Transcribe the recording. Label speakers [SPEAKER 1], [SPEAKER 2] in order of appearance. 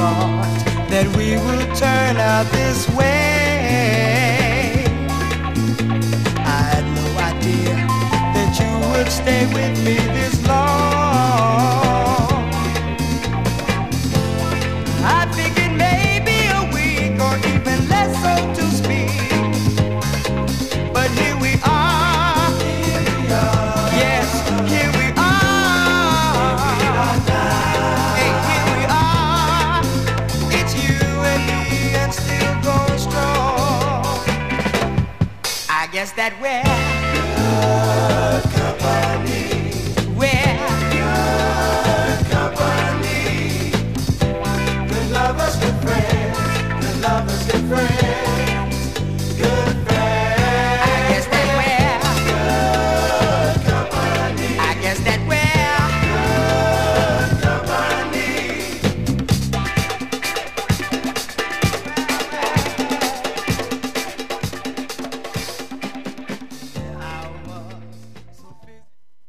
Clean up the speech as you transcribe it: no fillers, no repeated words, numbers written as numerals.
[SPEAKER 1] thought that we would turn out this way. I had no idea that you would stay with me this long. I figured maybe a week or even less so to speak, but here we are. Here we are. Yes, here we are. Hey, here we are. It's you and me and still going strong. I guess that we're